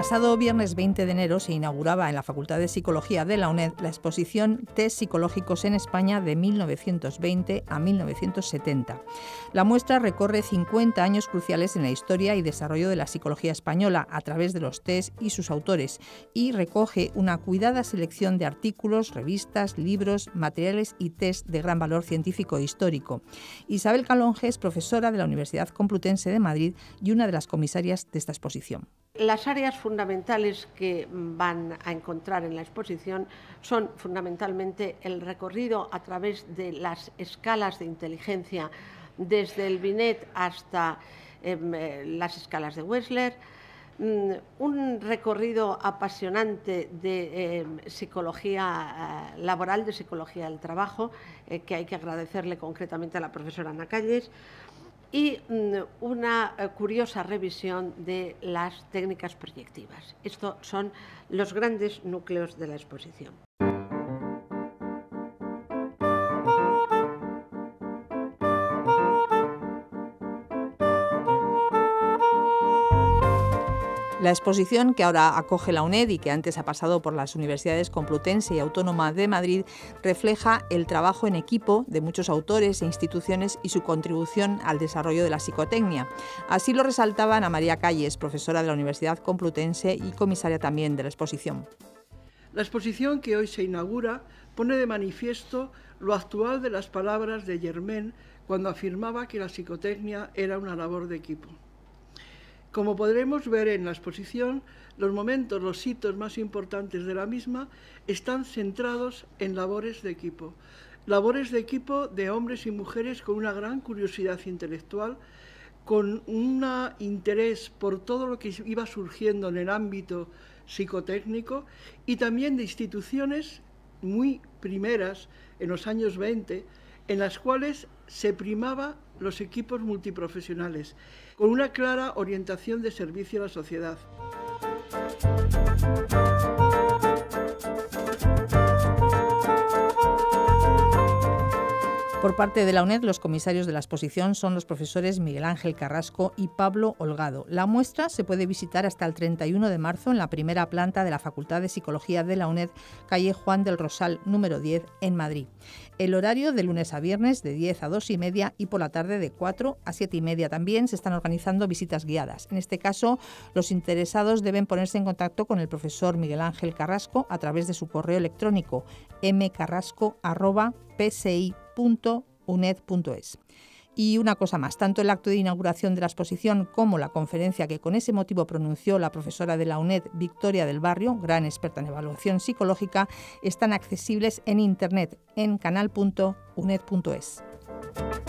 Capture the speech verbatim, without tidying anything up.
pasado viernes veinte de enero se inauguraba en la Facultad de Psicología de la UNED la exposición Test psicológicos en España de mil novecientos veinte a mil novecientos setenta. La muestra recorre cincuenta años cruciales en la historia y desarrollo de la psicología española a través de los test y sus autores y recoge una cuidada selección de artículos, revistas, libros, materiales y test de gran valor científico e histórico. Isabel Calonge es profesora de la Universidad Complutense de Madrid y una de las comisarias de esta exposición. Las áreas fundamentales que van a encontrar en la exposición son fundamentalmente el recorrido a través de las escalas de inteligencia, desde el Binet hasta eh, las escalas de Wechsler, un recorrido apasionante de eh, psicología eh, laboral, de psicología del trabajo, eh, que hay que agradecerle concretamente a la profesora Ana Calles, y una curiosa revisión de las técnicas proyectivas. Estos son los grandes núcleos de la exposición. La exposición que ahora acoge la UNED y que antes ha pasado por las universidades Complutense y Autónoma de Madrid refleja el trabajo en equipo de muchos autores e instituciones y su contribución al desarrollo de la psicotecnia. Así lo resaltaba Ana María Calles, profesora de la Universidad Complutense y comisaria también de la exposición. La exposición que hoy se inaugura pone de manifiesto lo actual de las palabras de Germain cuando afirmaba que la psicotecnia era una labor de equipo. Como podremos ver en la exposición, los momentos, los hitos más importantes de la misma están centrados en labores de equipo. Labores de equipo de hombres y mujeres con una gran curiosidad intelectual, con un interés por todo lo que iba surgiendo en el ámbito psicotécnico y también de instituciones muy primeras, en los años veinte, en las cuales se primaba los equipos multiprofesionales, con una clara orientación de servicio a la sociedad. Por parte de la UNED, los comisarios de la exposición son los profesores Miguel Ángel Carrasco y Pablo Holgado. La muestra se puede visitar hasta el treinta y uno de marzo en la primera planta de la Facultad de Psicología de la UNED, calle Juan del Rosal, número diez, en Madrid. El horario de lunes a viernes de diez a dos y media y por la tarde de cuatro a siete y media. También se están organizando visitas guiadas. En este caso, los interesados deben ponerse en contacto con el profesor Miguel Ángel Carrasco a través de su correo electrónico mcarrasco arroba psi punto uned punto es. Y una cosa más, tanto el acto de inauguración de la exposición como la conferencia que con ese motivo pronunció la profesora de la UNED, Victoria del Barrio, gran experta en evaluación psicológica, están accesibles en internet en canal punto uned punto es.